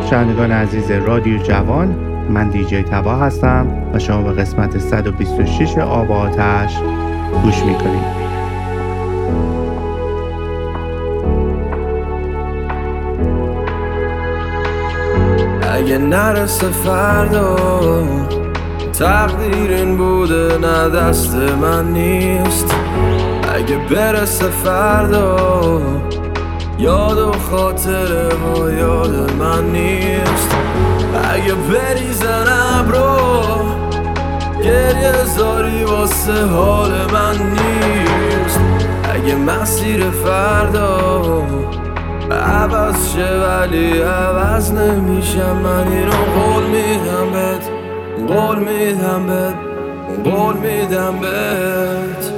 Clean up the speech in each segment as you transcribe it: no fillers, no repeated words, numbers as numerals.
شنوندگان عزیز رادیو جوان، من دیجی تبا هستم و شما به قسمت 126 آب و آتش گوش میکنید. اگه نرسه فردا تقدیر این بوده نه دست من نیست. اگه برسه فردا یاد و خاطره ها یاد من نیست. اگه بریزن ابرو گریه زاری واسه حال من نیست. اگه مسیر فردا عوض شه ولی عوض نمیشم، من اینو قول میدم بهت، قول میدم بهت، قول میدم بهت.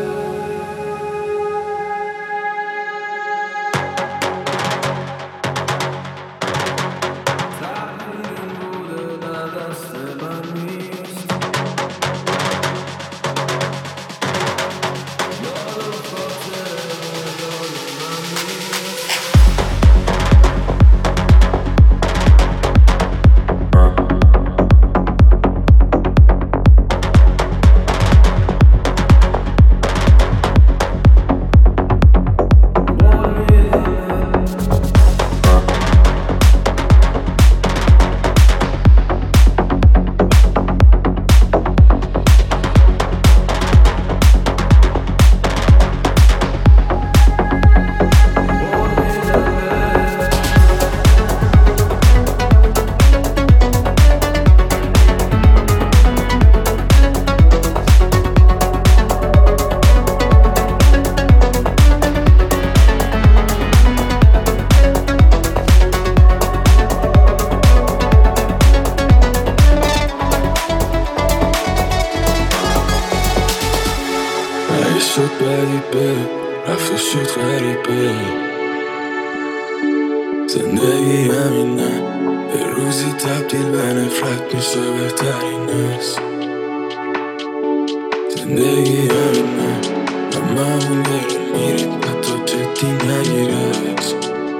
زندگی همینه، یه روزی تبدیل به نفرت میشه بهترین است. زندگی همینه، هممون میریم حتی جدی نگیرش.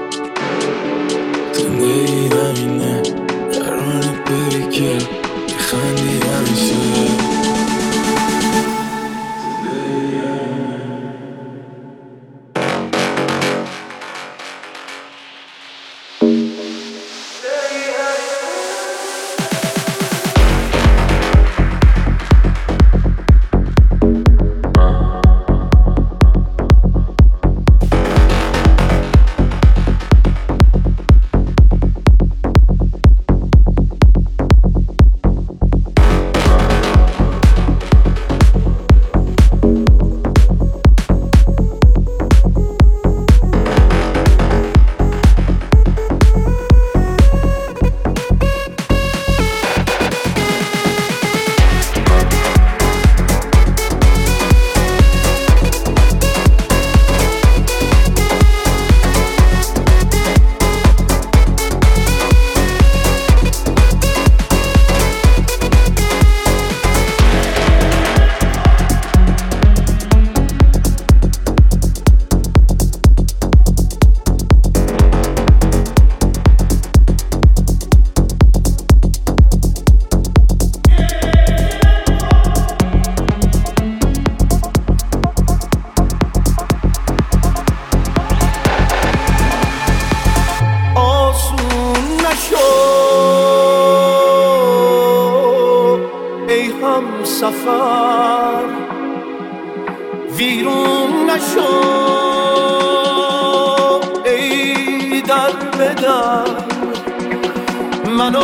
زندگی همینه، قراری بری که میخندی همیشه. سفر ویرون نشو ای در بدر منو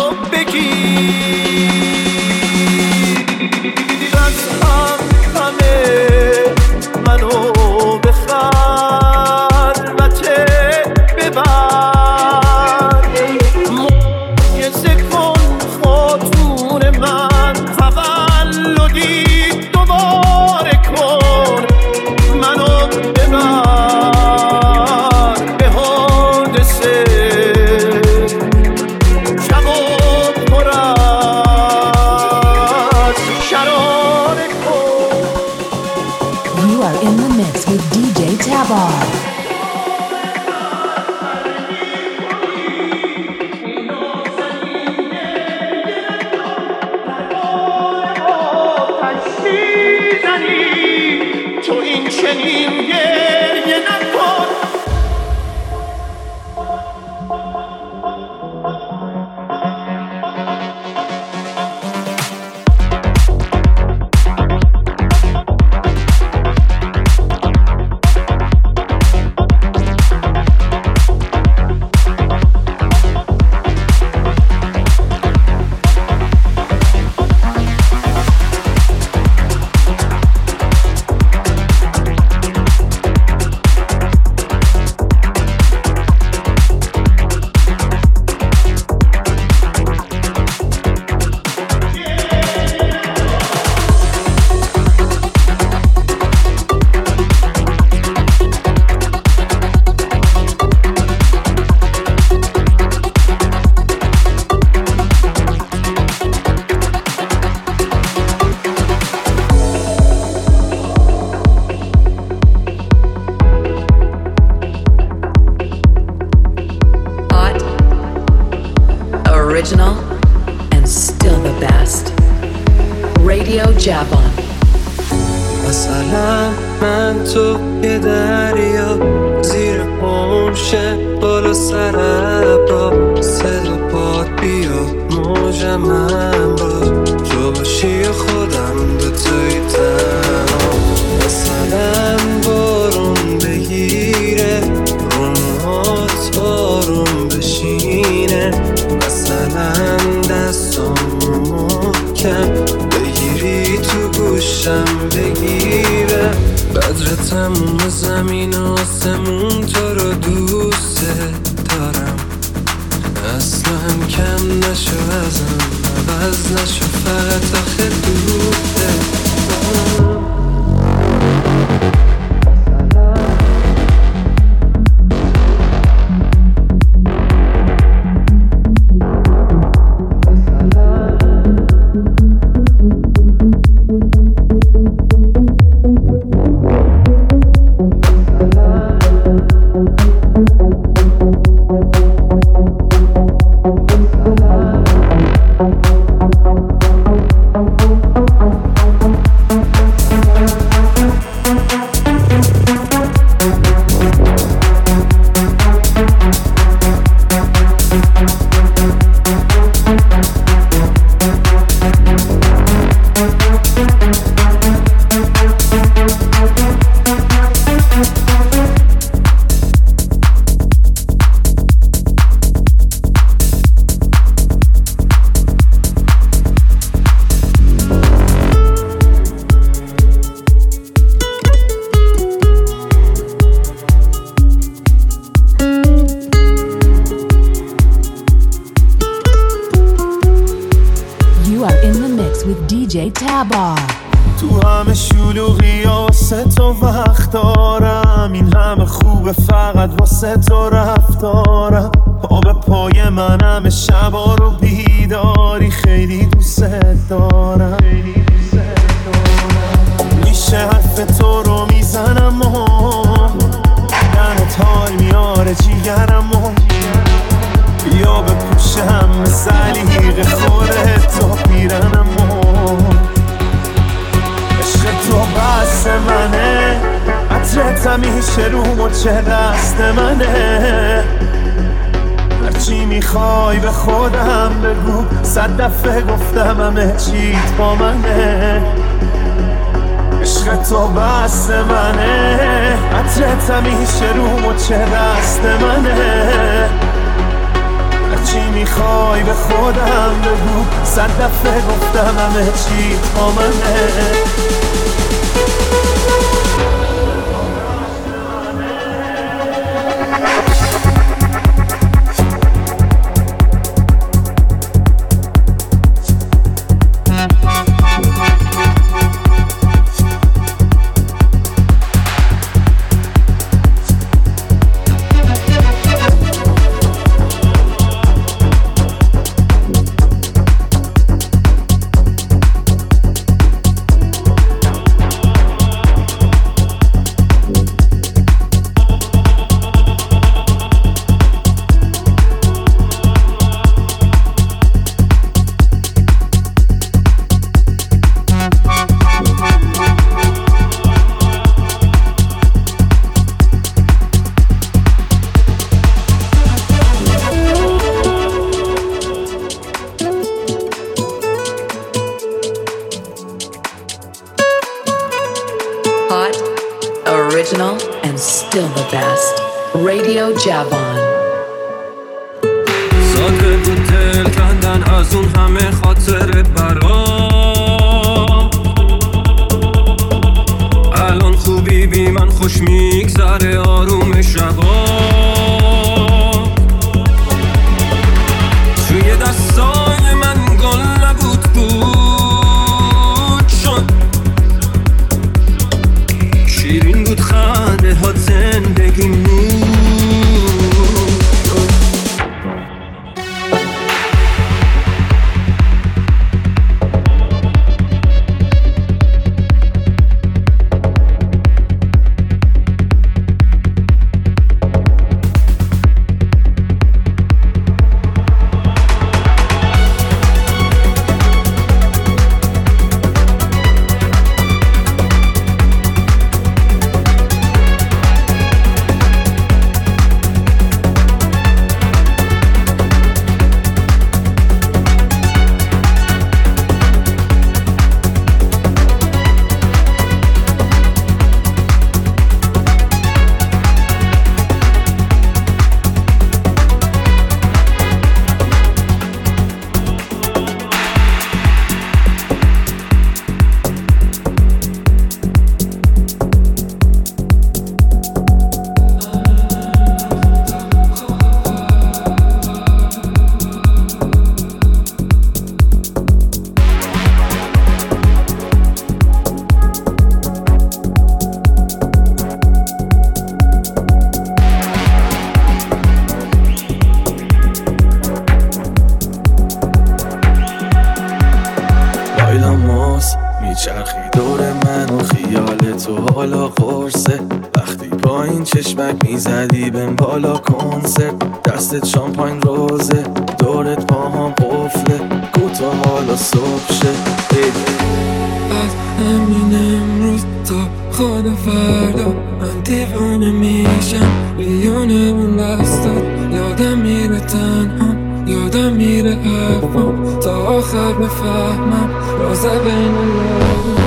بگیر از هم همه منو به خلوت ببر معجزه کن خاتون من تولدی دوباره کن منو ببر به حادثه شب و پر از شراره کن. You are in the mix with DJ Tabar. Javon. مثلا من تو یه دریا زیر پمشه بالا سر ابرا صدا پاد بیاد موج من با تو باشی خودم به توی تنها. مثلا بارون بگیره رونهات بارون بشینه، مثلا دستم محکم بگیری تو گوشم بگیره، بدر تموم زمین و آسمون تو رو دوست دارم، اصلا کم نشو ازم عوض نشو فقط آخه دوست دارم. تو همه شلوغی واسه تو وقت دارم، این همه خوبه فقط واسه تو رفتارم، پا به پای منم شبا رو بیداری، خیلی دوست دارم. میشه حرف تو رو میزنم و دنت حال میاره جیگرم و بیا بپوشم سلیقه خوره تو پیرنم و تو بس منه، عطرت همیشه رو مچه دست منه، هرچی میخوای به خودم بگو، 100 دفعه گفتم همه چیت با منه، عشق تو بس منه، عطرت همیشه رو مچه دست منه، هرچی میخوای به خودم بگو، 100 دفعه گفتم همه چیت با منه. Original and still the best. Radio Javon. ساده بود دل کندن از اون همه خاطر برام، الان خوبی بی من خوش میگذره آروم شبا، توی دستای من گل نبود بود شد، شیرین بود خنده ها زندگی مون. این چشمک میزدی بهم بالا کنسرت، دستت شامپاین روزه، دورت پاهام قفله، گوتا حالا صبح شه. از همین امروز تا خود فردا من دیوانه میشم، بیونه اون دستات یادم میره تنها، یادم میره حرفم تا آخر بفهمم رازه بین لبم.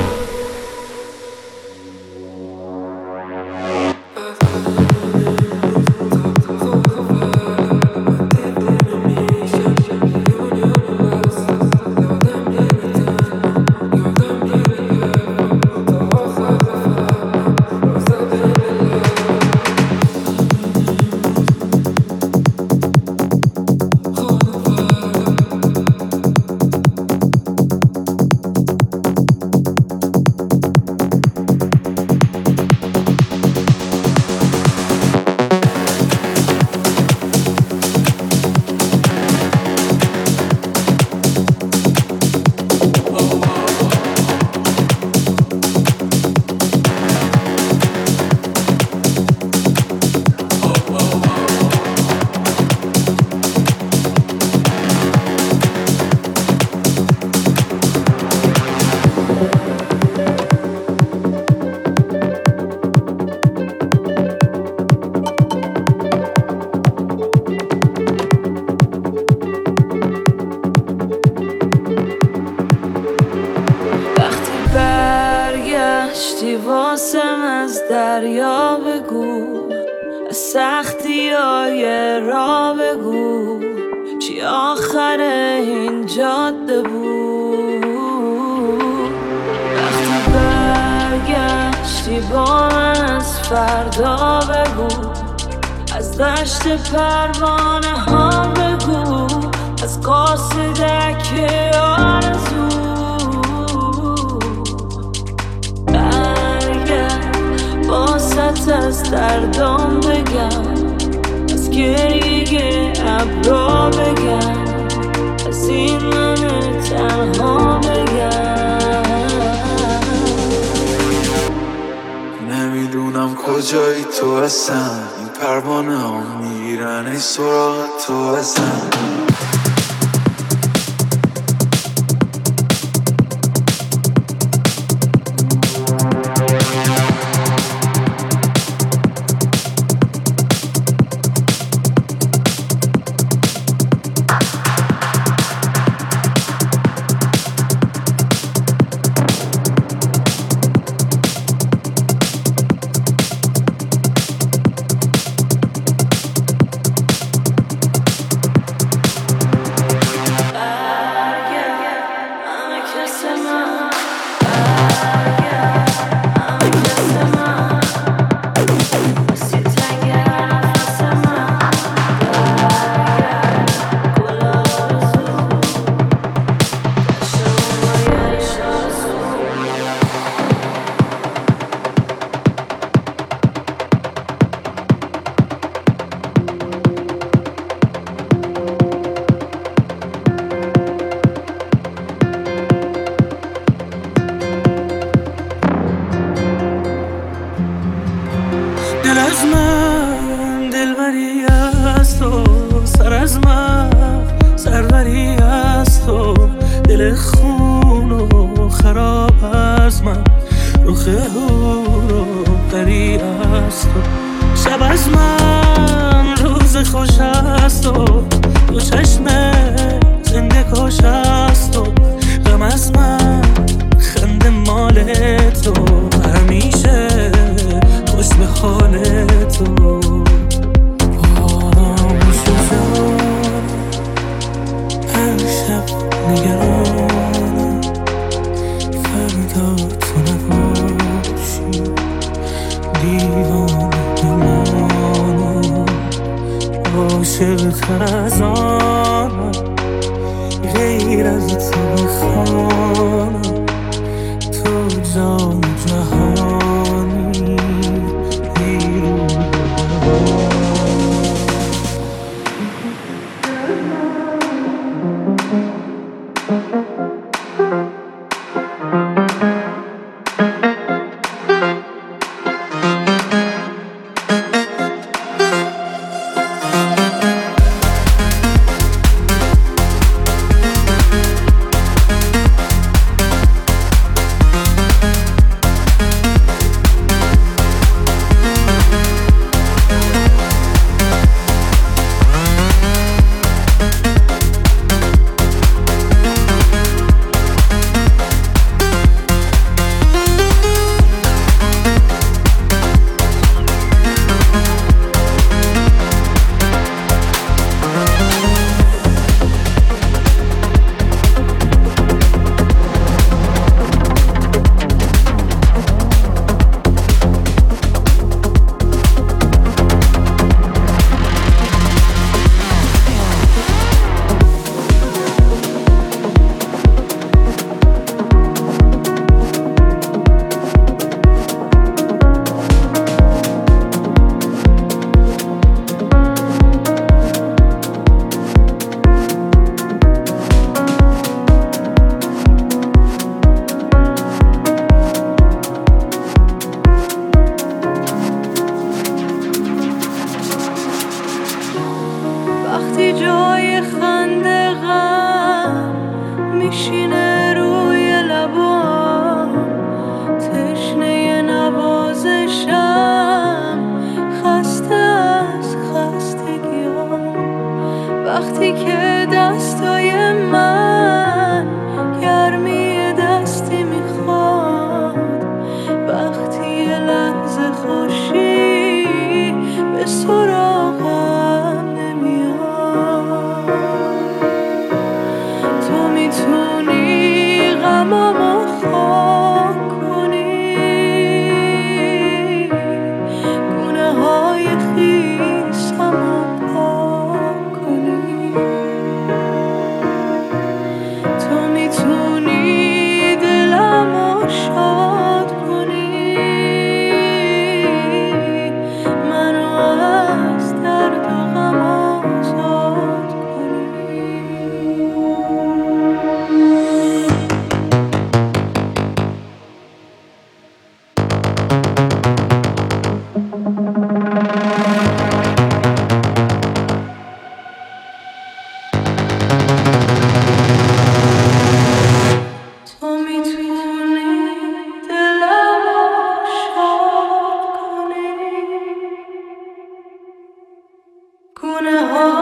واسم از دریا بگو، از سختی های را بگو، چی آخر این جاده بود. وقتی برگشتی با من از فردا بگو، از دشت پروانه ها بگو، از قاصدک آرزو. باست از دردام بگم، از گریه ابرا بگم، از این من تنها بگم. نمیدونم کجایی تو اصلا، این پروانه ها میگیرن ای سراغ تو اصلا. دل از من دلبری از تو، سر از من سروری از تو، دل خون و خراب از من، رخ هور و پری از تو. شب از من روز خوش از تو، دو چشم زنده کش از تو. غم از من خنده مال تو، همیشه خوش به حال تو. آرامش جان هر شب نگرانم، فردا تو نباشی دیوانه بمانم. عاشق تر از آنم، غیر از تو بخوانم، تو جان جهانی بیرون. وقتی جای خنده غم میشینه روی لبام، تشنه نوازشم، خسته از خستگیام. وقتی که دستای من گرمی دستی میخواد، وقتی یه لحظه خوشی به سراغم نمیاد، تو میتونی غمامو خاک کنی، گونه های خیسمو پاک کنی، تو میتونی دلمو شاد کنی، منو از درد و غم آزاد کنی. تو میتونی دلمو شاد کنی، گونه ها